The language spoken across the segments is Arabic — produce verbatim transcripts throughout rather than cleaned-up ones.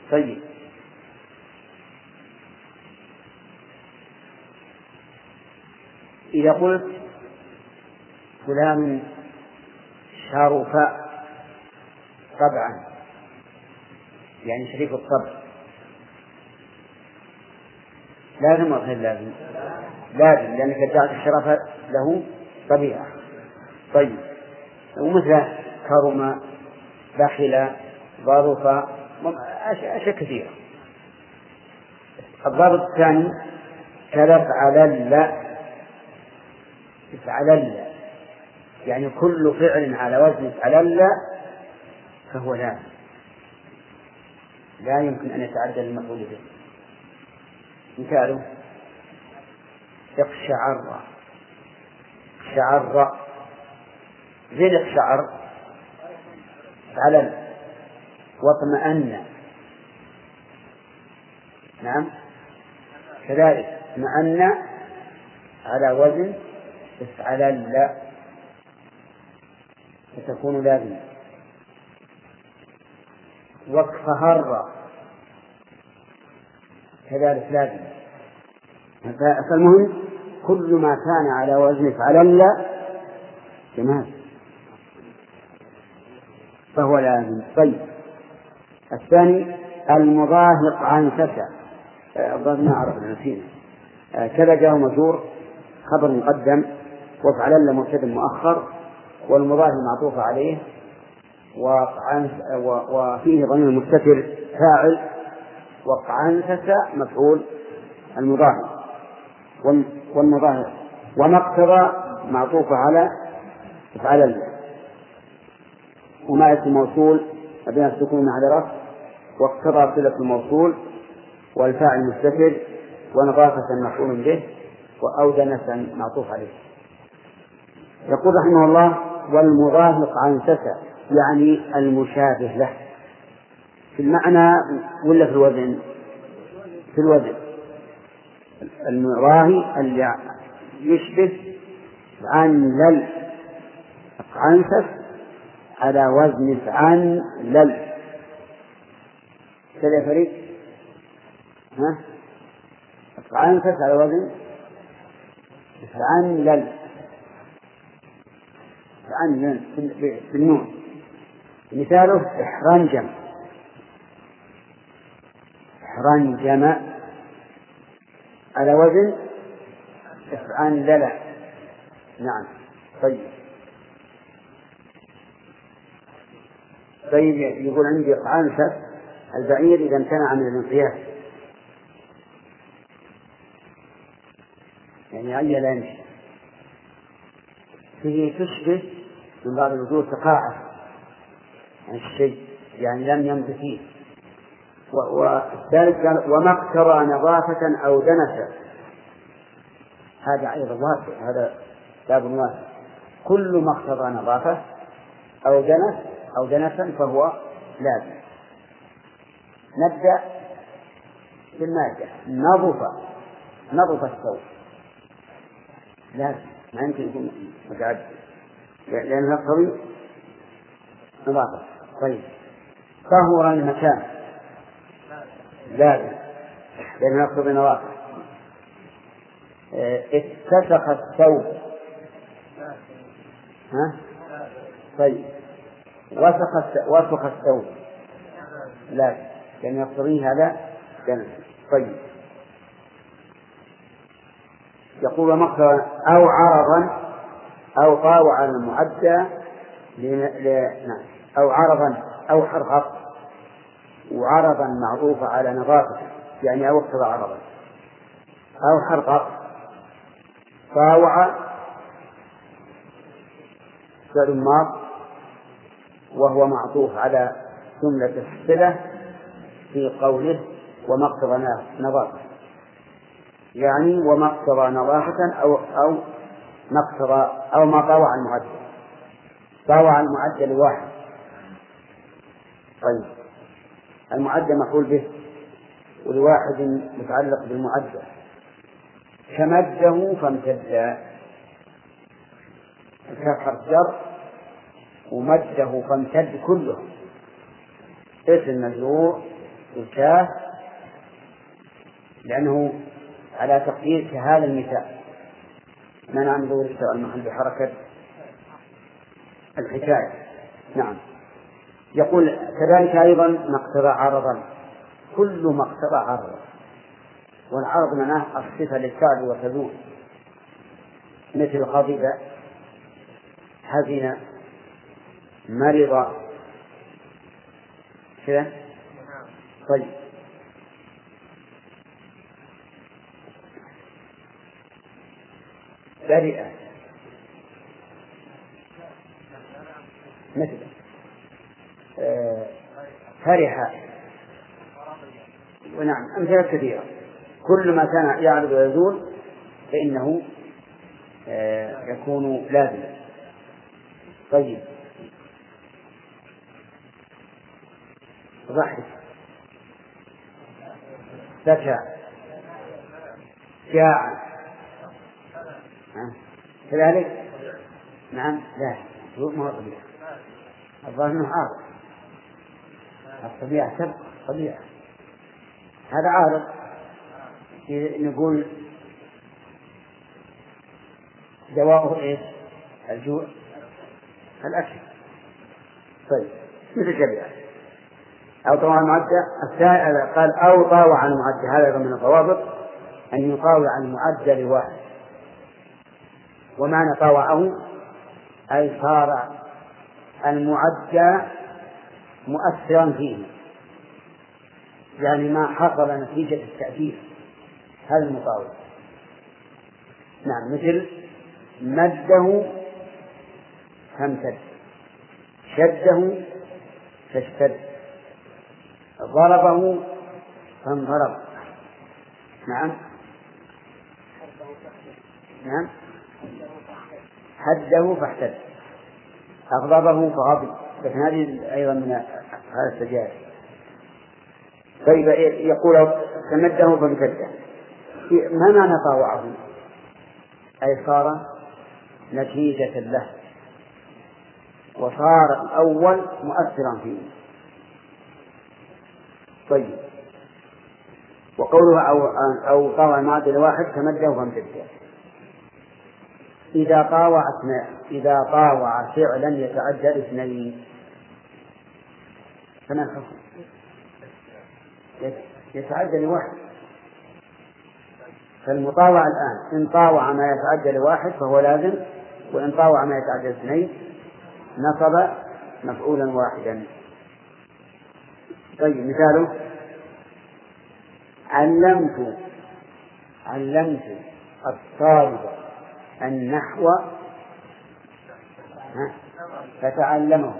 طيب إذا قلت فلان شرف طبعا يعني شريف الطبع، لازم أو غير لازم؟ لازم، لأنك ادعت الشرف له طبيعة. طيب ومثل كرم، بخل، ظرف، أشياء كثيرة. الضابط الثاني كالافعلل، افعلل يعني كل فعل على وزن افعلل فهو لازم، لا يمكن أن يتعدى المفعول به. مثاله اقشعر، اقشعر زي الاقشعر افعلل. واطمأن، نعم كذلك اطمأن على وزن افعلل فتكون لازمة. واكفهر كذلك لازم. فالمهم كل ما كان على وزن افعلل جمال فهو لازم. طيب الثاني المضاهق عن فسع، أظن أعرف نسينا كذا جاء مجرور خبر مقدم وافعلل مبتدأ مؤخر والمضاهق معطوف عليه وفيه ضمير مستتر فاعل وقعان فسع مفعول المضاهق والمضاهق ومقتضى معطوف على افعلل وما اسم موصول بين السكون على رفع واقتضى صلة الموصول والفاعل مستتر ونظافة مفعول به وأودنة معطوف عليه. يقول رحمه الله والمضاهق عن فسع يعني المشابه له في المعنى ولا في الوزن؟ في الوزن. المضاهي اللي يشبه عن لل عنفس على وزن عن لل كذا فريق ها عنفس على وزن عن لل عن لل بالنون. مثاله إحرنجم، إحرنجم على وزن عن لل. نعم. طيب طيب يقول عندي عنفس البعير إذا امتنع من الانقياد يعني أي لا يمشي فيه تشبه من بعض الوجوه تقاعد عن الشيء يعني لم يمت فيه. والثالث قال وما اقترى نظافة أو دنسة، هذا أيضا واسع، هذا باب واسع. كل ما اقترى نظافة أو دنس أو دنسا فهو لازم. نبدأ بالمادة. نظف، نظف الثوب لازم، ما يمكن يكون متعدد لأنه يقتضي نظافة. طيب طهر المكان لازم لأنه يقتضي نظافة. اتسخ الثوب ها؟ طيب وسخ وسخ الثوب لازم لأنه يقتضي هذا جنس. طيب يقول مقتضى أو عرضا أو طاوع المعدى ل... نعم أو عرضا أو حرقق، وعرضا معروف على نظافة يعني أو اقتضى عرضا أو حرقق. طاوع فعل ماض وهو معطوف على جملة الصلة في قوله وما اقتضى نظافة يعني وما اقتضى نظافة أو أو ما اقتضى أو ما طاوع المعدل. طاوع المعدل واحد. طيب المعدل مفعول به ولواحد متعلق بالمعدل كمده فامتد، الكاف حرف جر ومده فامتد كله اسم مجرور والكاف لأنه على تقدير كهذا المثال منع من ظهور التاء المحل بحركة الحكاية. نعم. يقول كذلك أيضا ما اقتضى عرضا، كل ما اقتضى عرضا، والعرض معناه الصفة للفعل وتزول، مثل غضب، حزن، مرض كذا. طيب برئ مثل آه فرح، ونعم أمثلة كثيرة. كل ما كان يعرض ويزول فإنه آه يكون لازما. طيب ضحك، بكى، جاع، كذلك. نعم. لا ما هو طبيعة، الظاهر أنه عارض. الطبيعة تبقى طبيعة، هذا عارض. نقول دواءه إيش؟ الجوع، الأكل. طيب مثل كذا. أو طاوع المعدة، قال أو طاوع المعدة، هذا من الضوابط أن يطاوع المعدة لواحد. ومعنى طاوعه أي صار المعدة مؤثرا فيه، يعني ما حصل نتيجة التأثير، هذا المطاوع. نعم. مثل مده فامتد، شده فاشتد، ضربه فانضرب. نعم. نعم. حده فاحتد، أغضبه فغضب. لكن هذه أيضا من هذا السجاد. طيب يقول تمده فامتده، ما معنى طاوعه؟ أي صار نتيجة له، وصار الأول مؤثرا فيه. طيب وقوله أو, أو طاوع المعدل واحد تمده فامتده. إذا طاوع إذا طاوع فعلا يتعدى اثنين فما الحكم؟ يتعدى لواحد. فالمطاوع الآن إن طاوع ما يتعدى لواحد فهو لازم، وإن طاوع ما يتعدى اثنين نصب مفعولا واحدا. طيب مثاله علمت علمت الطالب النحو فتعلمه.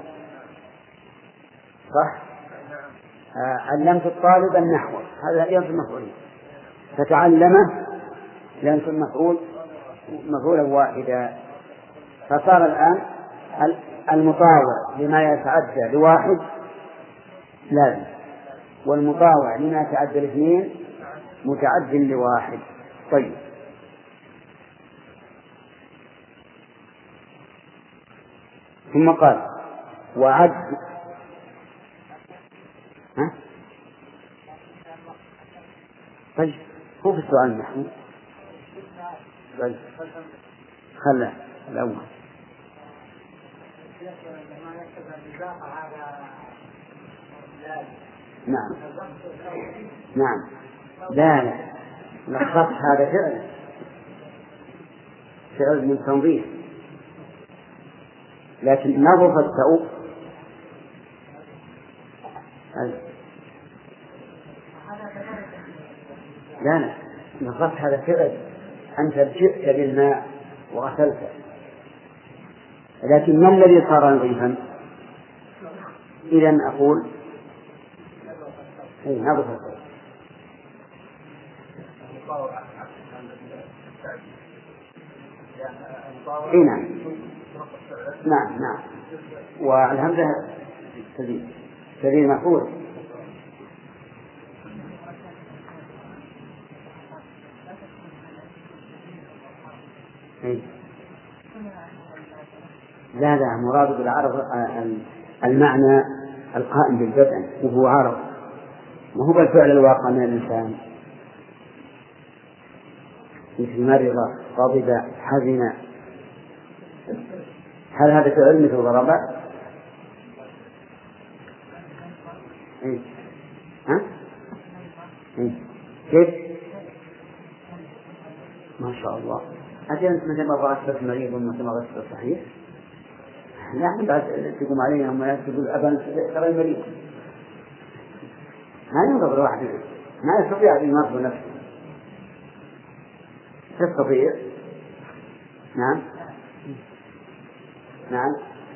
صح؟ علمت الطالب النحو، هذا ينصب مفعولين، فتعلمه ينصب مفعول مفعولا واحدا. فصار الآن المطاوع لما يتعدى لواحد لازم، والمطاوع لما يتعدى لاثنين متعد لواحد. طيب ثم قال وعد. ها؟ طيب هو في السؤال نحن طيب خله الأول. نعم. نعم. لا لا لخص هذا فعل فعل من تنظيف، لكن نظف الثوب لا لا نظف هذا فعل، أنت جئت بالماء وغسلته، لكن ما الذي صار نظيفا؟ إذن أقول أي نظف الثوب. إيه نعم. نعم نعم. والهمزة سليم سليم مفعول. إيه؟ لا لا مراد بالعرض المعنى القائم بالبدء وهو عرض. ما هو بالفعل الواقع من الإنسان، مثل مرض، غضب، حزن، هل هذا فعل مثل ضرب؟ إيه؟ ها؟ إيه؟ كيف؟ ما شاء الله. أجل مثل ما غسلت مريض ومثل ما غسلت صحيح؟ نحن بعد تقوم علينا هم تقول أبا ترى المريض ما ينظر الواحد ما يستطيع أن ينظر نفسه. تستطيع؟ نعم نعم.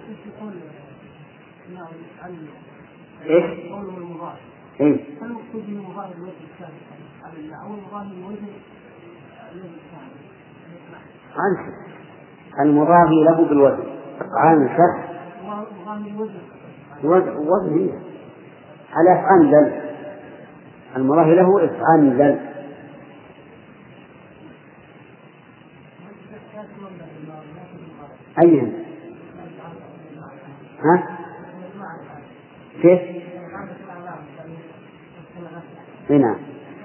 إيش؟ إيه؟ هل المقصود من مظاهر الوجه الثاني على الله أو مظاهر الوجه عنه المضاهي له بالوزن عن شرح وزن هي على أفعال ذل المضاهي له أفعال ذل. أيهم؟ ها؟ كيف؟ هنا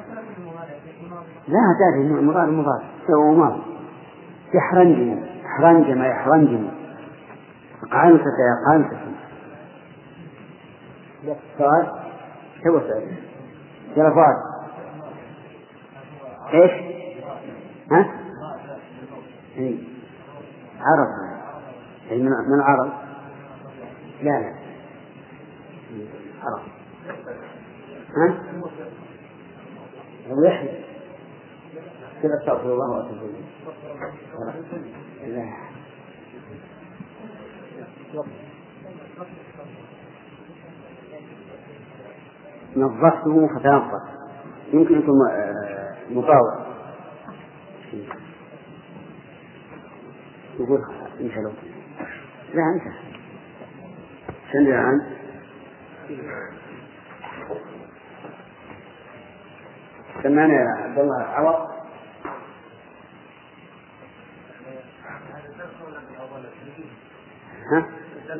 لا تعرف المضاهي المضاهي هو ماضي يحرنجم يحرنجم يحرنجم قعنسة يا قعنسة. سؤال شو سؤال؟ جرفات إيش؟ ها؟ إيه عرب يعني من من عرب لا لا عرب ها؟ ويحيى كذا استغفر الله واتوب اليه. لا نظفته فتنظف يمكن يكون مطاوع يقول انت لو لا انت شنو عن سمعنا يا عبد الله عوض ها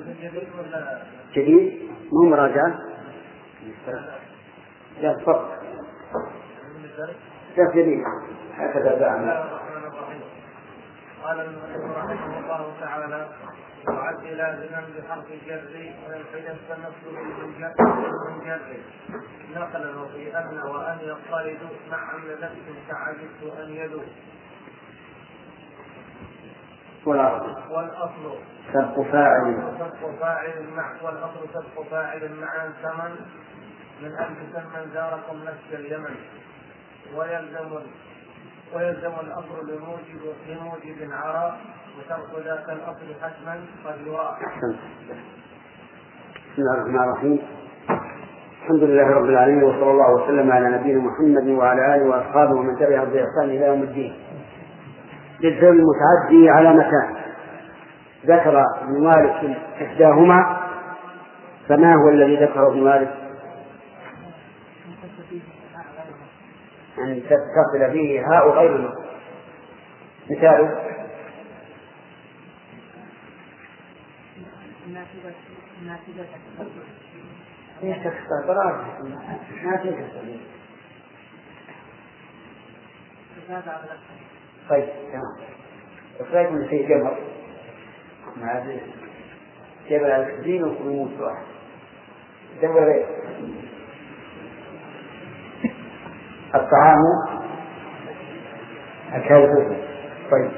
جديد مو مراجعة لا فرق شيخ جديد هكذا دعنا. قال المؤلف رحمه الله تعالى وعد لازما بحرف الجر وينحدث فنفسه بالجر نقلا وفي أن وأن يضطرد مع أن نفس تعجبت أن يدو والأصل سبق فاعل سبق فاعل مع والأصل سبق فاعل مع ثمن من ألف ثمن زاركم نفس اليمن ويلزم ويلزم الأمر لموجب لموجب عراء وترك ذاك الأصل حتما قد يرى. بسم الله الرحمن الرحيم. الحمد لله رب العالمين وصلى الله وسلم على نبينا محمد وعلى آله وأصحابه ومن تبعهم بإحسان إلى يوم الدين. للزوج المتعدي على مكان ذكر ابن مالك إحداهما فما هو الذي ذكره ابن مالك؟ أن تتصل به هاء غير مثاله ايش تكسر براد ما تكسر. طيب تمام. وصايب من شيء جمر مع جبل الدين ويموت واحد جمر غير الطعام أكلته. طيب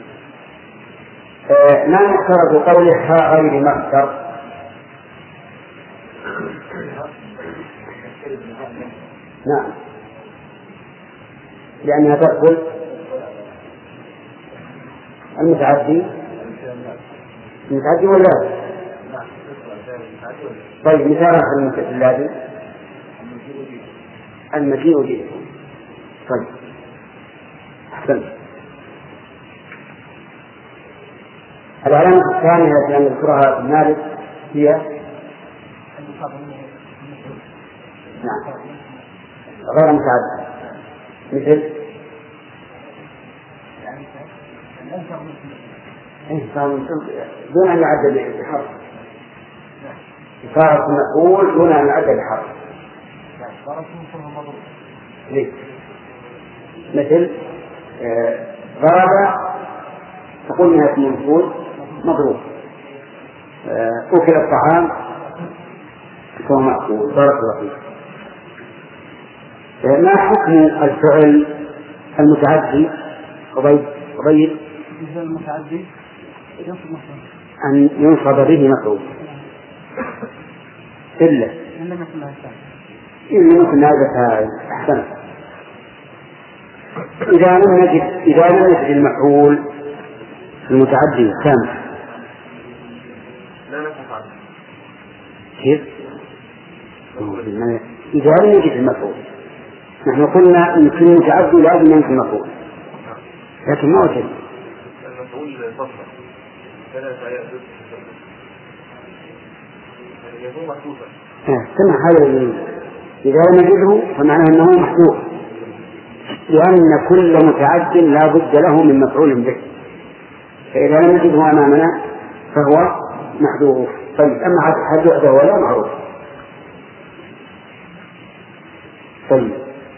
آه ما نقترض بقولها غير مقدر؟ نعم لأنها تأكل المتعدي المتعدي ولا طيب مثال الذي المجيء به. طيب أحسن. العلامة الثانية التي نذكرها في مالك هي نعم غير متعدد مثل دون أن يعدد بحرف إشارة المفعول دون أن يعدد بحرف ليه؟ مثل آه ضرب تقول انها موصول مضروب، آه أكل الطعام فهو مأكول. بارك الله فيك. آه ما حكم الفعل المتعدي؟ قضيت قضيت المتعدي أن ينصب به مفعول إلا إلا مثل هذا إلا مثل هذا. أحسن. إذا لم نجد إذا لم نجد المفعول المتعدي كم؟ لا نفعل كيف؟ إذا لم نجد المفعول، نحن قلنا إن كل متعدي لازم ينفي المفعول، لكن ما وجد المفعول فصل ثلاثة آيات يكون محذوفا. سمع هذا. إذا لم نجده فمعناه أنه محذوف، لأن كل متعد لا بد له من مفعول به، فإذا لم نجده أمامنا فهو محذوف. طيب أما هل يعده ولا معروف. طيب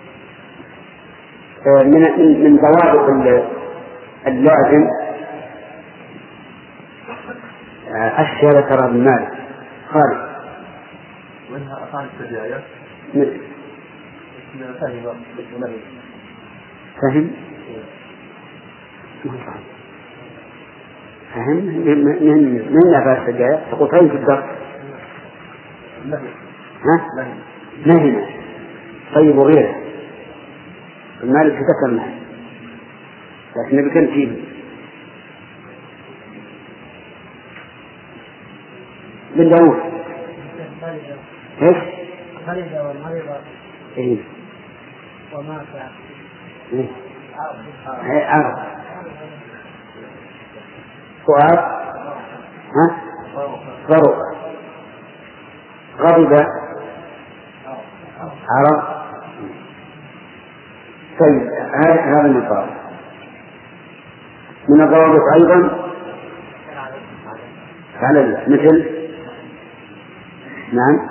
من من ضوابط اللازم أشياء ذكرها ابن مالك. خالد منها أفعال السجايا مثل فهم فهم من من من أفعال السجايا تقول فهم في الدرس ها نهي. طيب وغيره المالك ذكر نهي لكن نبي كان فيه من داود ايش؟ مريضة والمريضة ايه ومات ايه عرض سؤال ها ضرب غضب عرض. طيب هذا المثال من الضوابط أيضا على مثل نعم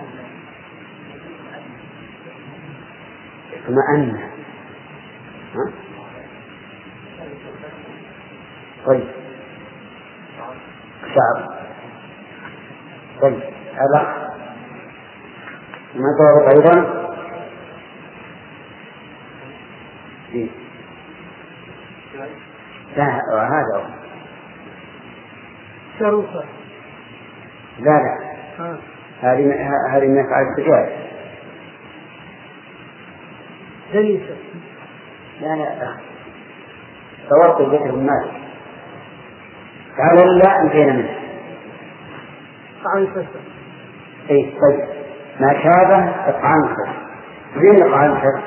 اطمأن. طيب شعر. طيب هذا من الضوابط أيضا إيه؟ لا هذا شروطة لا لا هذه هذه من أفعال السجايا. جليسة لا لا توقف ذكر الناس تعالى لا انتهينا منه. طعن فسر. اي طيب ما شابه طعن فسر. زين طعن فسر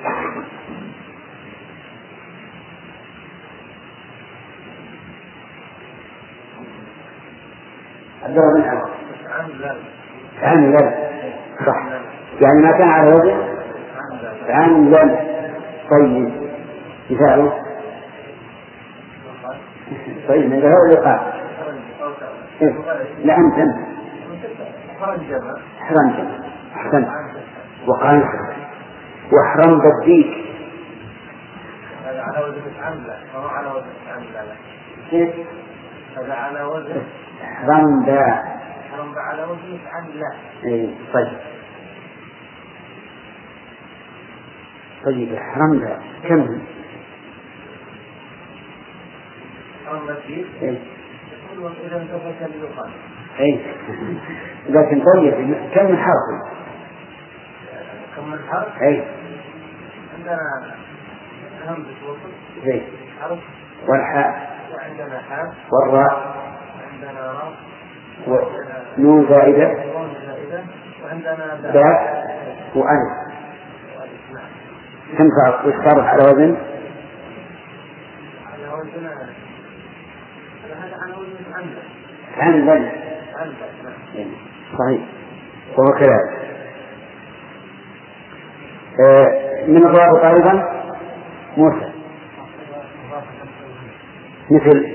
الدور من أول عن لا صح يعني ما كان على وجه عن لا. طيب مثاله طيب من هو اللي قال لا أنت أنت حرمت أحسنت وقال وحرم بديك. هذا على وجه عملة وهو على وجه عملة. كيف؟ هذا على وجه حرم دا حرم على وجه عملة. إيه طيب طيب حرم دا كم؟ حرم بديك. إيه يقول إذا انتفت اللقاء. إيه لكن طيب كم من حرف؟ كم من حرف؟ إيه عندنا همزة وصل. إيه حرف. والحاء. وعندنا حاء. والراء. وعندنا راء. ونون زائدة. نون زائدة. وعندنا باء وألف. تنفع وتصرف على وزن؟ على وزن هذا على وزن عملة. عملا. صحيح وهو كذلك. آه من الضوابط أيضا موسى مثل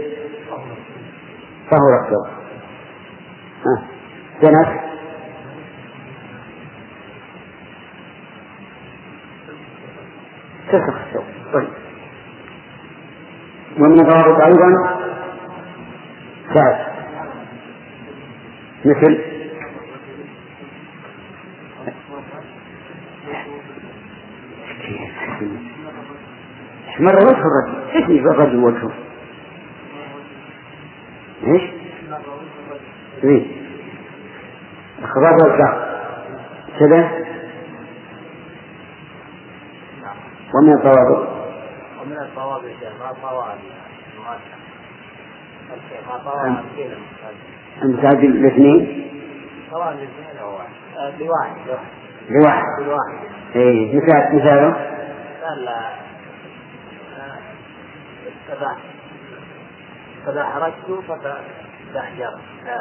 طهر الثوب ها جنس تسخ الثوب. طيب. ومن الضوابط أيضا ثالث مثل مرة وجه الرجل، ايش يبقى الرجل وجهه؟ ايش؟ ايه الخضار والشعر كذا. ومن الضوابط ومن الضوابط ما طوال ما طوال كذا المتعدد الاثنين طوال الاثنين هو لواحد لواحد لواحد ايه مثال مثاله قال فذا فذا حرجت فتحجر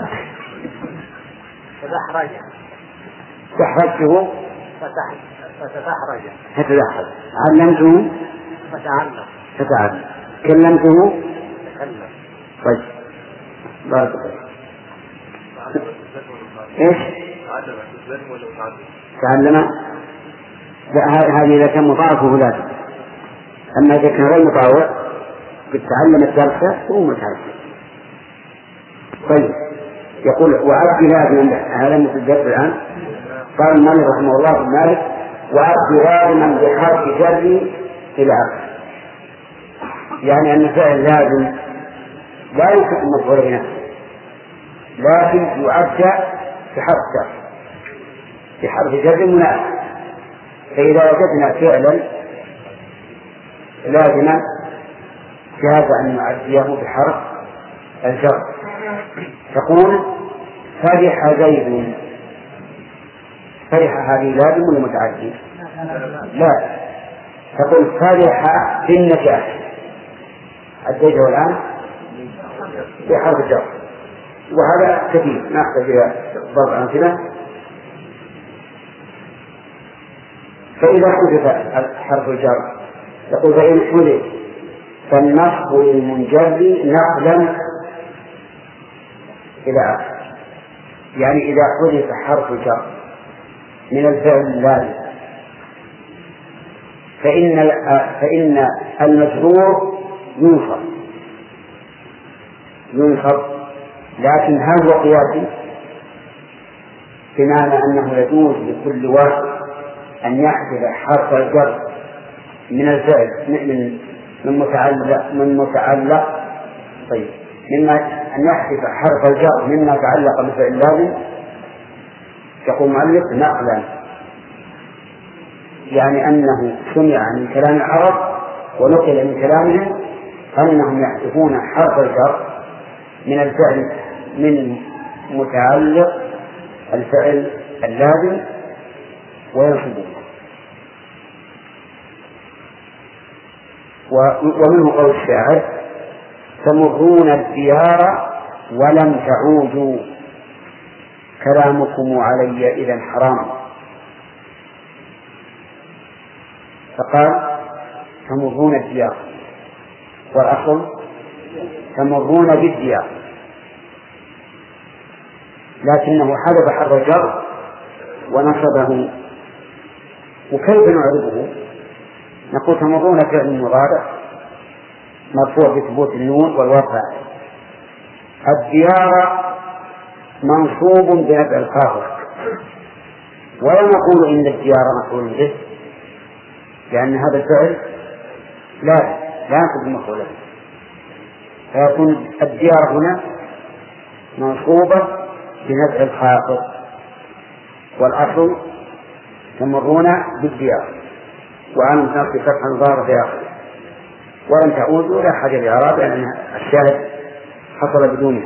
فذا حرج تحرجته فتتحرج فتدحرج، علمته فتعلم فتعلم، كلمته تكلم. طيب بارك الله. ايش؟ تعلم. لا هذه إذا كان مطاوع فهو لازم، أما إذا كان غير مطاوع قد تعلم الدرس هو متعلم. طيب يقول وعبد لازما، هذا مثل الدرس الآن. قال المؤلف رحمه الله في مالك وعبد لازما بحرف جر إلى آخره، يعني أن الفعل لازم لا يمكن المفعول بنفسه، لكن يعد بحرف جر بحرف جر مناسب. فإذا وجدنا فعلا لازما جاز أن نعديه بحرف الجر. تقول فرح زيد، فرح هذه لازم ولا متعدي؟ لا، تقول فرح بالنجاح، عديته الآن بحرف الجر، وهذا كثير نحتاج إلى ضرب أمثلة. فإذا حذف حرف الجر يقول فإن حذف فالنصب للمنجر نقلا إلى آخره، يعني إذا حذف حرف الجر من الفعل اللازم فإن فإن المجرور ينصب ينصب لكن هل هو قياسي؟ بمعنى أنه يجوز لكل واحد أن يحذف حرف الجر من الفعل من من متعلق من متعلق طيب مما أن يحذف حرف الجر مما تعلق بالفعل اللازم. يقول مؤلف نقلا، يعني أنه سمع من كلام العرب ونقل من كلامهم أنهم يحذفون حرف الجر من الفعل من متعلق الفعل اللازم وينصبونه. ومنه قول الشاعر تمرون الديار ولم تعودوا كلامكم علي إذا حرام. فقال تمرون الديار، والأصل تمرون بالديار، لكنه حذف حرف الجر ونصبه. وكيف نعرفه؟ نقول تمرون فعل مضارع مرفوع بثبوت النون والواقع، الديار منصوب بنفع الخافض، ولا نقول إن الديار مفعول به لأن هذا الفعل لا لا ينصب المفعول به، فيكون الديار هنا منصوبة بنفع الخافض، والأصل تمرون بالديار وأن تنصب فتحا ظاهرا في آخره ولم تعودوا لا حاجة لإعراب لأن الشاهد حصل بدونها.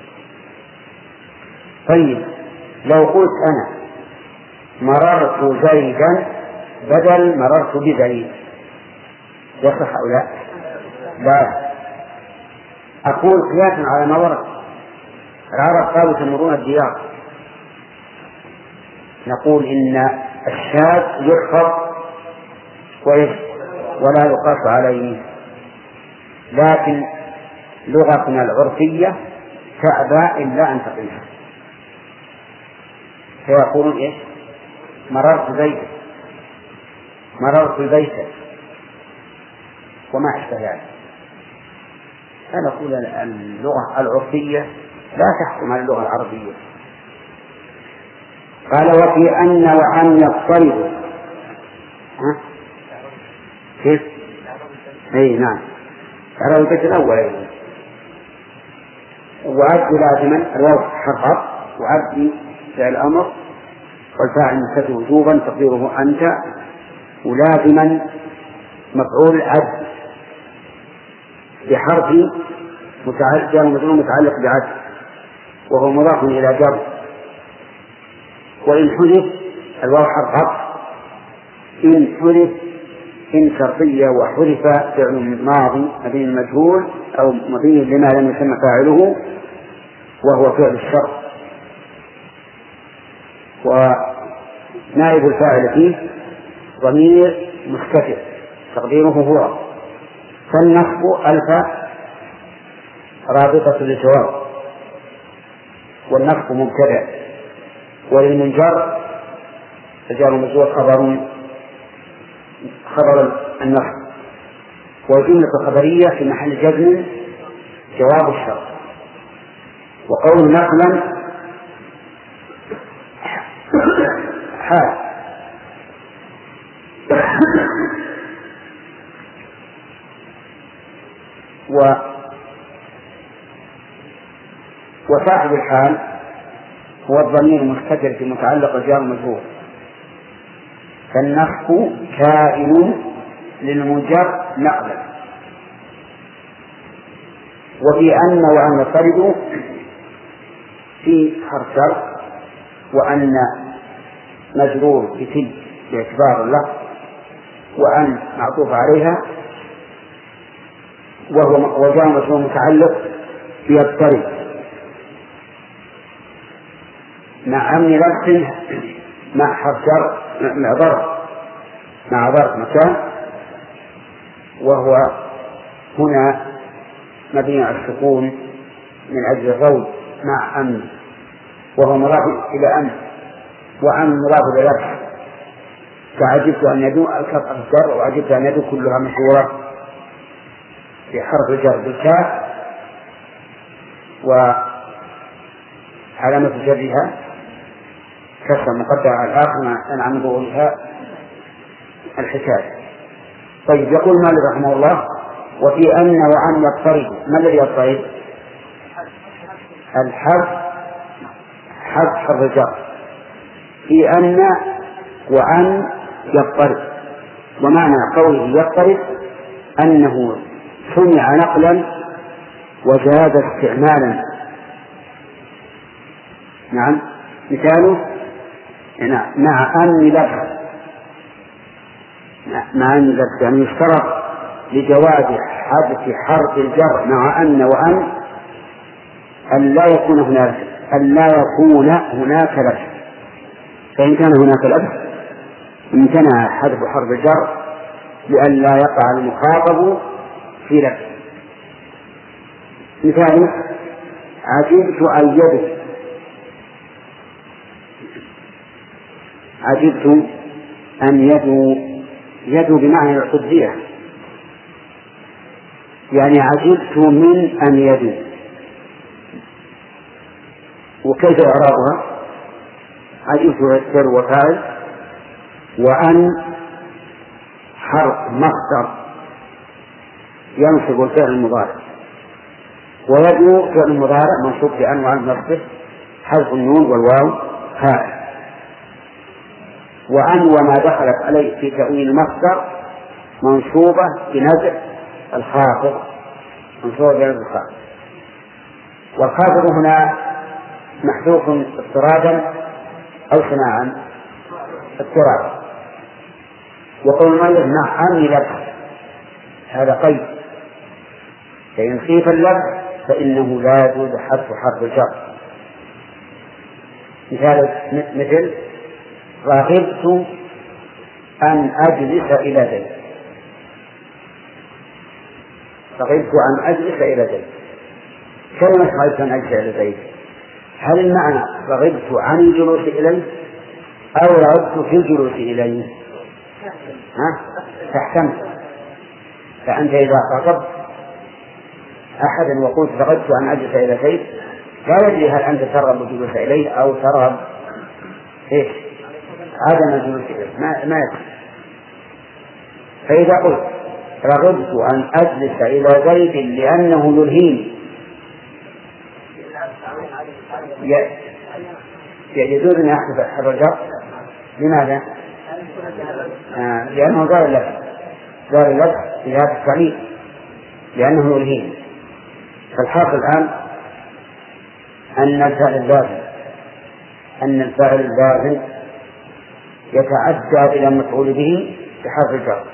طيب لو قلت أنا مررت زيدا بدل مررت بزيد يصح أو لا؟ لا، أقول قياسا على ما ورد. العرب قالوا تمرون الديار، نقول إن الشاذ يحفظ ولا يقاس عليه، لكن لغتنا العرفية تأبى إلا أن تقيسها، فيقولون إيش؟ مررت زيدا، مررت بيتا، وما أشبه ذلك. فنقول اللغة العرفية لا تحكم على اللغة العربية. قال وفي أن وعن يضطرب. ها؟ كيف؟ أي نعم، على البيت الأول أيضا. وعد لازما الواو حرف عطف، وعد فعل أمر، والفاعل مستتر وجوبا تقديره أنت، ولازما مفعول عد بحرف متعلق ومجرور متعلق بعد وهو مضاف إلى جر. وإن حذف الواو حرف عطف، إن حذف إن شرطية وحذف فعل ماضي مبني المجهول أو مبني لما لم يسمى فاعله وهو فعل الشرط، ونائب الفاعل فيه ضمير مستتر تقديره هو، فالنصب ألف رابطة للجواب، والنصب مبتدأ، وللمنجر الجار والمجرور خبر خبر النصب، والجملة الخبرية في محل جزم جواب الشرط. وقول نقلا حال و وصاحب الحال هو الضمير المستتر في متعلق الجار والمجرور، فالنصب كائن للمنجر نقلا. وفي أن وأن يضطرد في حرف شرط، وأن مجرور بفي باعتبار اللفظ، وأن معطوف عليها، وهو وجاء مجرور متعلق بيضطرد مع أمن لفظ مع حرف شرط مع ظرف مع ظرف مكان، وهو هنا مبني على السكون من أجل الروض مع أمن، وهو مضاف إلى أمن، وأمن مضاف إلى لفظ، فعجبت أن يدو الكف الجر، وعجبت أن يدو كلها مشهورة في حرف الجر بالكاف، وعلامة جرها كسر مقدر على الآخر مع عن ظهورها الحكاية. طيب، يقول مالك رحمه الله وفي أن وعن يضطرد. ما الذي يضطرد؟ الحرف حرف حرف الجر في أن وعن يضطرد. ومعنى قوله يضطرد أنه سمع نقلا وزاد استعمالا. نعم، مثاله مع أن لفظ مع أن لفظ يعني يشترط لجواز حذف حرف الجر مع أن وأن أن لا يكون هناك أن لا يكون هناك لفظ، فإن كان هناك لفظ امتنع حذف حرف الجر لأن لا يقع المخاطب في لفظ. مثال عجبت أن يدو عجبت أن يدو يدو بمعنى العقدية، يعني عجبت من أن يدو. وكيف إعرابها؟ عجبت يسر وفاعل، وأن حرف مصدر ينصب الفعل المضارع، ويدو فعل المضارع منصوب بأن وأن نصبه حذف النون والواو فاعل، وأن وما دخلت عليه في تأويل المصدر منصوبة بنزع الخافض منصوبة بنزع الخافض. والخافض هنا محذوف اضطرادا أو صناعا اضطرادا. وقول ما يمنع أن لفظ هذا قيد، فإن خيف اللفظ فإنه لا يجوز حذف حرف الجر. مثال مثل رغبت أن أجلس إلى زيد، رغبت أن أجلس إلى زيد. كلمة رغبت أن أجلس إلى زيد، هل المعنى رغبت عن الجلوس إليه أو رغبت في الجلوس إليه؟ ها؟ تحتمل فأنت إذا خاطبت أحدا وقلت رغبت أن أجلس إلى شيء لا يدري هل أنت ترغب الجلوس إليه أو ترغب إيش عدم الجلوس إليه، ما ما يدري. فإذا قلت رغبت أن أجلس إلى زيد لأنه يلهيني يجوز أن يحدث حرف الجر. لماذا؟ آه لأنه قال لك قال لك في هذا التعليل لأنه يلهيني. فالحاصل الآن أن الفاعل اللازم أن الفاعل اللازم يتعدى إلى المفعول به بحرف الجر.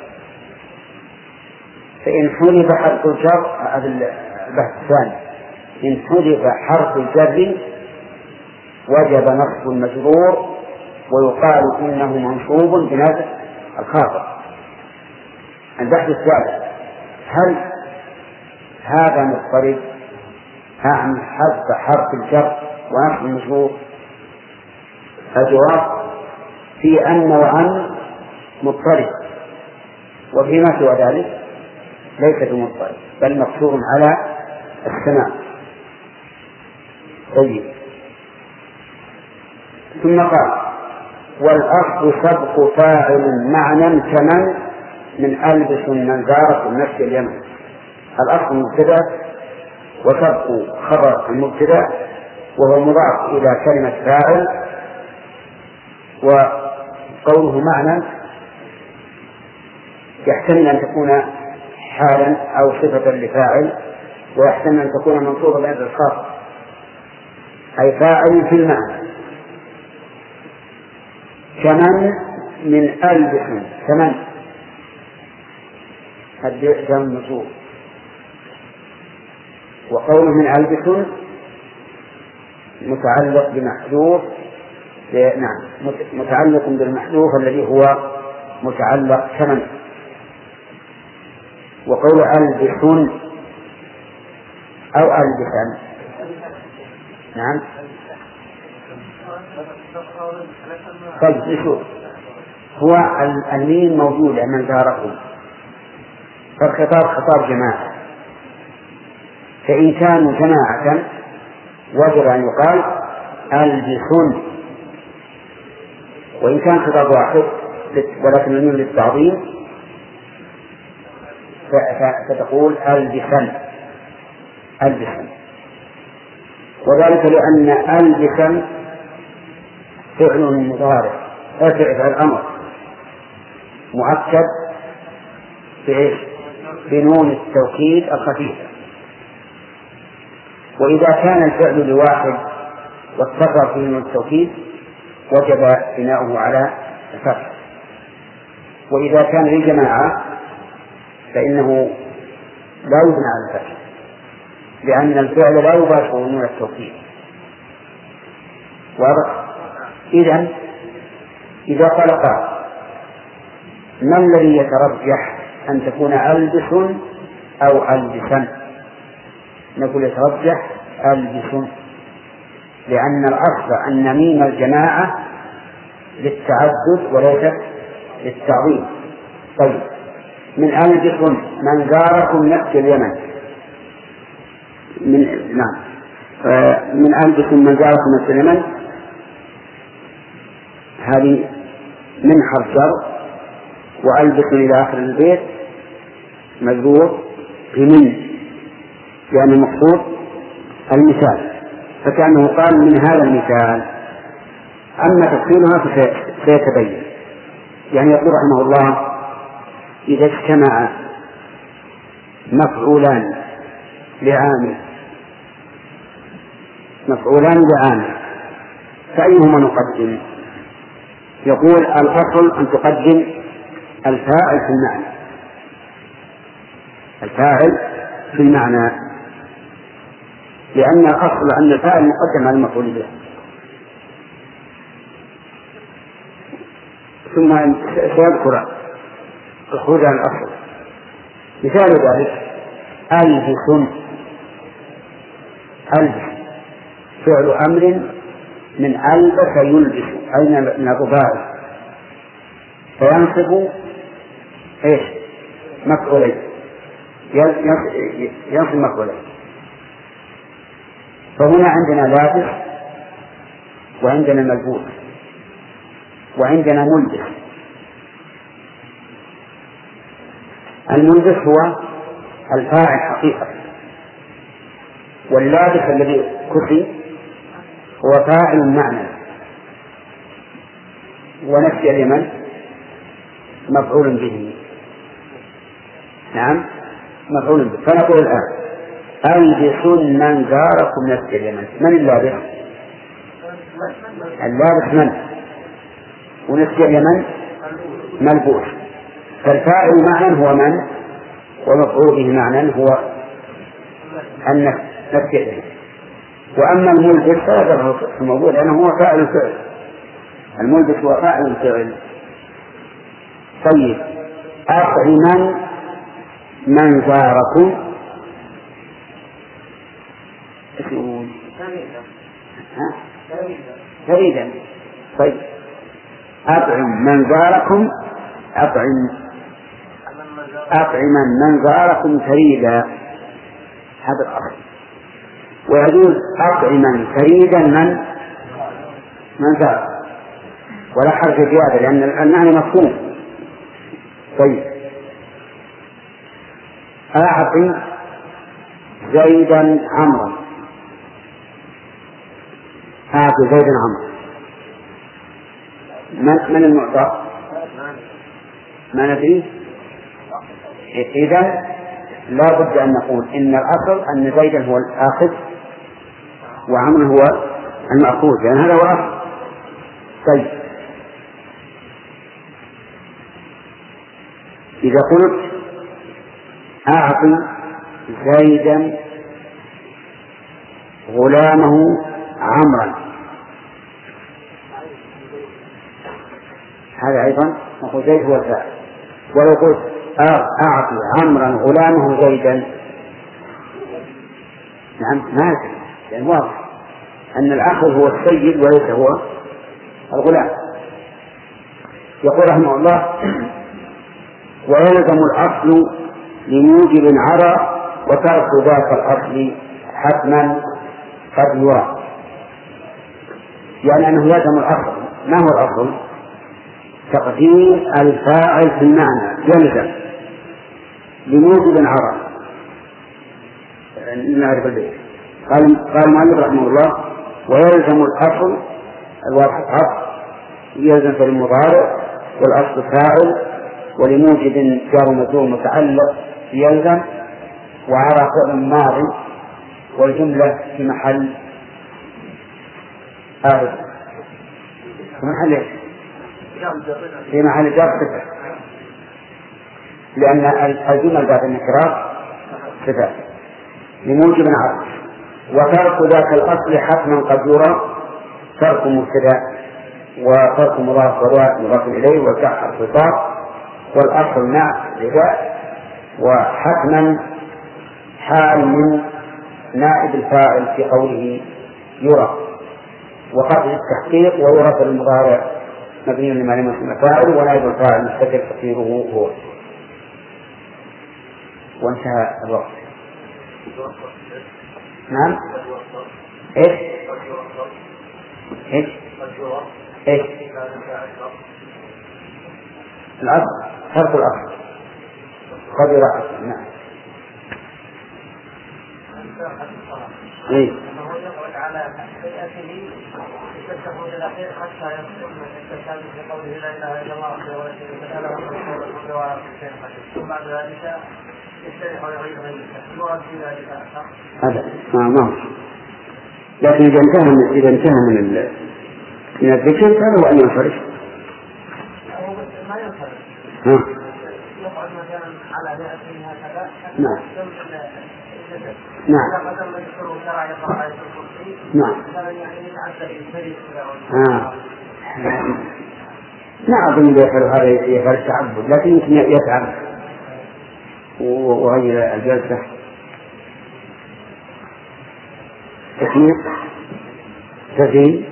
فإن حذف حرف الجر هذا البحث الثاني، إن حذف حرف الجر وجب نصب المجرور ويقال إنه منصوب بنفس الخافض. البحث الثالث هل هذا مضطرد؟ أعني حذف حرف الجر ونصب المجرور؟ الجواب في أن وأن مضطرد، وفيما سوى ذلك ليس بمضطرد بل مقصور على السماع. طيب ثم قال والأصل سبق فاعل معنى كمن من ألبس النزارة النفس اليمن. الأصل مبتدأ وسبق خبر المبتدأ وهو مضاف إلى كلمة فاعل، وقوله معنى يحتمل أن تكون حالا أو صفة لفاعل، ويحتمل أن تكون منصوبة بهذا الخاص أي فاعل في المعنى. كمن من ألبس كمن هذا جمع منصوب، وقوله من ألبس متعلق بمحذوف، نعم متعلق بالمحذوف الذي هو متعلق كمن. وقول ألبس أو ألبسا نعم. طيب نشوف، هو الميم موجودة من داركم، فالخطاب خطاب جماعة، فإن كانوا جماعة وجب أن يقال ألبسون، وإن كان خطاب واحد ولكن الميم للتعظيم فتقول ألبسا ألبسا. وذلك لأن ألبسا فعل مضارع فعل الأمر مؤكد بنون التوكيد الخفيفة، وإذا كان الفعل لواحد واتصل في نون التوكيد وجب بناؤه على الفتح، وإذا كان للجماعة فإنه لا يبنى على الفتح لأن الفعل لا يباشر نون التوكيد. واضح؟ إذن إذا قال قال ما الذي يترجح أن تكون ألبس أو ألبسا؟ نقول يترجح ألبس، لأن الأصل أن ميم الجماعة للتعدد وليس للتعظيم. طيب من ألبس من زاركم نفس اليمن، من نعم من ألبس من زاركم نفس اليمن هذه من حرف جر، وألبس إلى آخر البيت مجرور بمن يعني مقصود المثال، فكأنه قال من هذا المثال. أما تفصيلها فسيتبين. يعني يقول رحمه الله إذا اجتمع مفعولان لعامل مفعولان لعامل فأيهما نقدم؟ يقول الأصل أن تقدم الفاعل في المعنى الفاعل في المعنى لأن الأصل أن الفاعل مقدم على المفعول به. ثم سيذكر الخروج عن الأصل. مثال ذلك ألبس ألبس فعل أمر من ألبس يلبس أين من الرباعي فينصب إيش مفعولين ينصب مفعولا. فهنا عندنا لابس وعندنا ملبوس وعندنا ملبس. الملبس هو الفاعل حقيقة، واللابس الذي كفي هو فاعل معنى، ونفي اليمن مفعول به. نعم مفعول به. فنقول الآن ألبسوا من زاركم نفي اليمن. من اللابس؟ اللابس من، ونفي اليمن ملبوس. فالفاعل معنى هو من، ومفعول به معنى هو النفي اليمن. وأما الملبس فهذا في الموضوع لأنه هو فاعل فعل. الملبس هو فاعل فعل. طيب أطعما من زاركم فريدا. طيب أطعم من زاركم، أطعم أطعما من زاركم فريدا، هذا الأصل. ويجوز أطعما فريدا من من زار، ولا حرج في هذا لأن المعنى مفهوم. طيب أعطي زيدا عمرا، أعطي زيدا عمرا. من, من المعطى؟ ما ندري. إذا لا بد أن نقول إن الأصل أن زيدا هو الآخذ وعمرا هو المأخوذ، لأن هذا هو الأصل. طيب إذا قلت أعطي زيدا غلامه عمرا، هذا أيضا نقول زيد هو الفاعل. ولو قلت أعطي عمرا غلامه زيدا، نعم ماذا؟ لأن واضح أن الآخر هو السيد وليس هو الغلام. يقول رحمه الله ويلزم الأصل لموجب عرى وترك ذاك الأصل حتما قد يرى. يعني أنه يلزم الأصل. ما هو الأصل؟ تقديم الفاعل في المعنى يلزم لموجب عرى. نعرف البيت. قال قال المؤلف رحمه الله ويلزم الأصل الواحد عطف يلزم في المضارع والأصل فاعل ولموجب جار مجرور متعلق يلزم وعرى فعل ماضي والجملة في محل آخر في محل في محل جر صفة، لأن الجمل بعد النكرات صفة لموجب عرى. وترك ذاك الأصل حتما قد يرى ترك مبتدأ وترك مضاف مضاف إليه وجاء الخطاب والأصل مع لذا وحتما حال من نائب الفاعل في قوله يرى. وقطع التحقيق ويرى في المضارع مبني لما لم يكن فاعل ونائب الفاعل مستتر تقديره هو. وانتهى الوقت. نعم ايش ايش ايش الأصل ترك الأصل قد يرى. نعم ايه على هيئته يتسبب الى الاخير حتى يصل التسامح بقوله لا اله الا الله وحده لا شريك له له الملك وله وعلى كل شيء قدير. ثم بعد ذلك يستريح ويعيد غيره يراد في ذلك هذا ما ما لكن إذا انتهى من إذا انتهى من ال من الذكر هذا هو أن ينصرف. ما ينصرف. ها. يقعد مكانا على هيئته هكذا. نعم. نعم. نعم. آه. ما أظن يفعل هذا يفعل التعبد، لكن يمكن يتعب وغير الجلسة. تسمية تزيين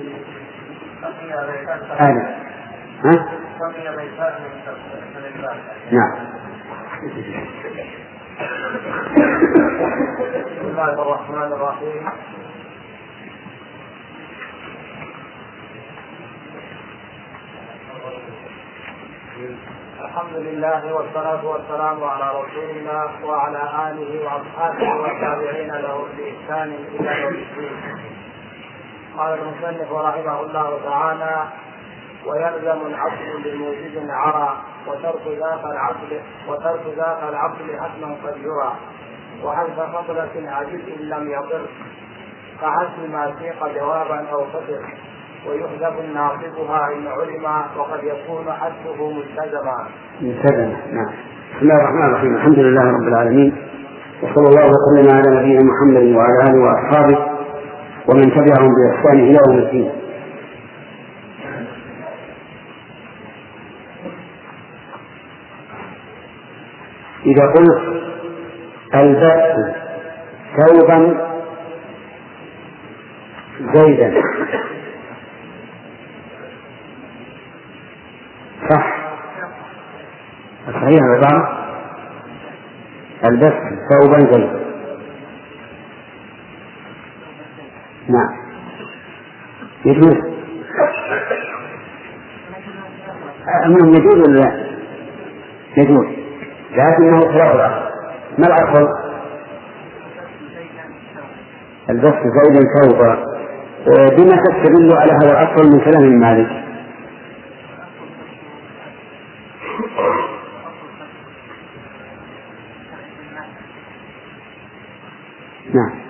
هذا ها؟ نعم. بسم الله الرحمن الرحيم. الحمد لله والصلاة والسلام على رسول الله وعلى آله وأصحابه والتابعين له بإحسان إلى يوم الدين. قال المصنف رحمه الله تعالى: ويلزم العقل بموجب عرى وترك ذاك العقل وترك ذاك العقل حتما قد يرى، وحذف فضلة عجز إن لم يضر، كحذف ما سيق جوابا أو فطر، ويحذف ناصبها إن علم، وقد يكون حذفه ملتزما. ملتزما. نعم. بسم الله الرحمن الرحيم. الحمد لله رب العالمين، وصلى الله وسلم على نبينا محمد وعلى آله وأصحابه ومن تبعهم بإحسان إلى يوم الدين. إذا قلت ألبست ثوبا زيدا صح؟ صحيح العبارة ألبست ثوبا زيدا. نعم يجوز. أمام يجوز ولا لا؟ يجوز، لكنه خلاف العقل. ما العقل؟ البس زيدا ثوبا. بما تستدل على هذا العقل من كلام مالك؟ نعم.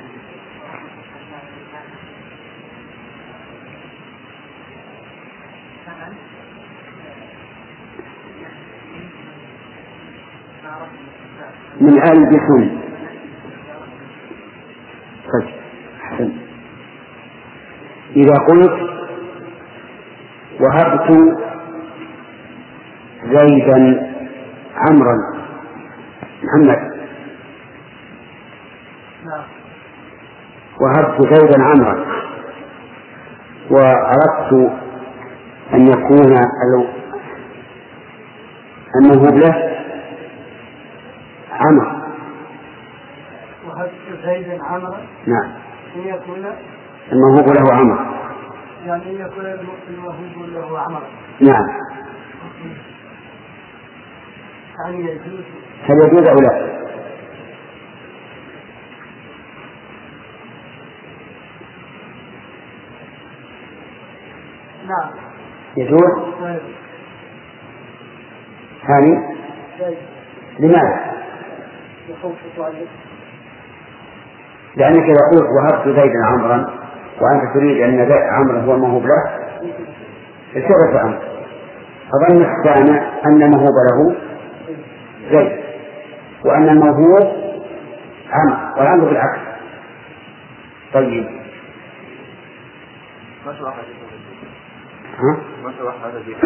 من آل بسم. حسن. إذا قلت وهبت زيدا عمرا محمد، وهبت زيدا عمرا، وأردت أن يكون الموهوب له عمر. وهبت زيدا عمرا. نعم. أن يكون الموهوب له عمر. يعني أن يكون الموهوب له عمر. نعم. يعني يجوز. هل يجوز أو لا؟ نعم يجوز. ثاني لماذا؟ لأنك إذا قلت وهبت زيدا عمرا وأنت تريد أن عمرا هو الموهوب له الشرف أمر، فظن الثاني أن الموهوب له زيد وأن الموهوب عمر والأمر بالعكس. طيب ما شرح ها؟ ما شرح هذا الشيء.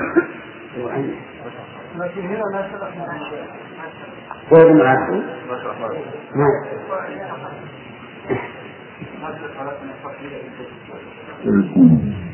لكن هنا لا شرح زيد العكس ما شرح هذا. ما